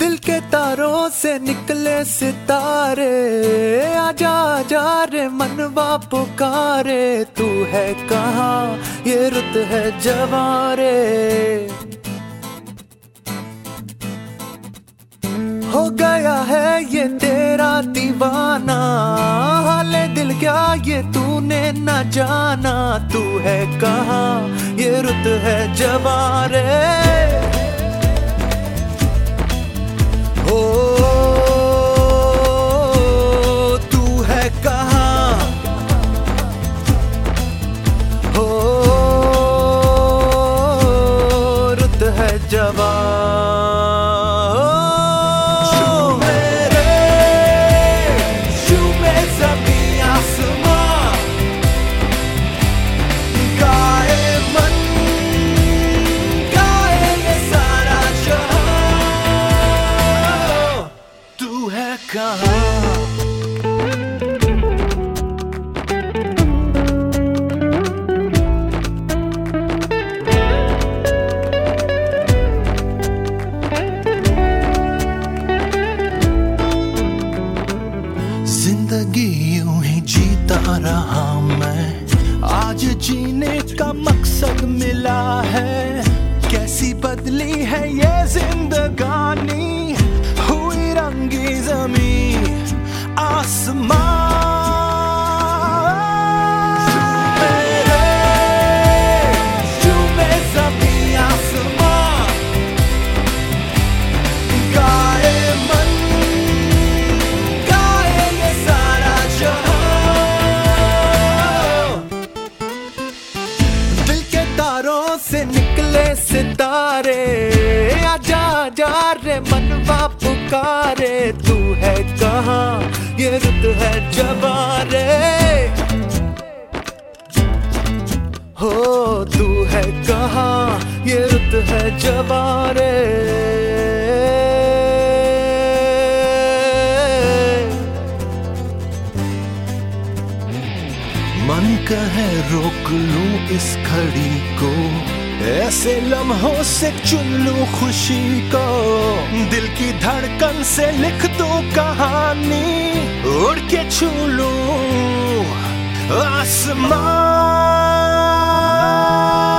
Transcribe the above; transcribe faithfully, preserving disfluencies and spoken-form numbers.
दिल के तारों से निकले सितारे, आजा आजा रे मनवा पुकारे। तू है कहाँ ये रुत है जवारे, हो गया है ये तेरा दीवाना। हाले दिल क्या ये तूने न जाना। तू है कहाँ ये रुत है जवारे। ओ तू है कहाँ, हो रुत है जवान। जिंदगी यूं ही जीता रहा मैं, आज जीने का मकसद मिला है। कैसी बदली है ये जिंदगानी, हुई रंगी ज़मीं आसमां। से निकले सितारे, आजा आजा रे मनवा पुकारे। तू है कहाँ ये रुत है जवारे, हो तू है कहाँ ये रुत है जवारे। मन कहे रोक लूं इस घड़ी को, ऐसे लम्हों से चुन लूं खुशी को। दिल की धड़कन से लिख दूं कहानी, उड़ के छू लूं आसमां।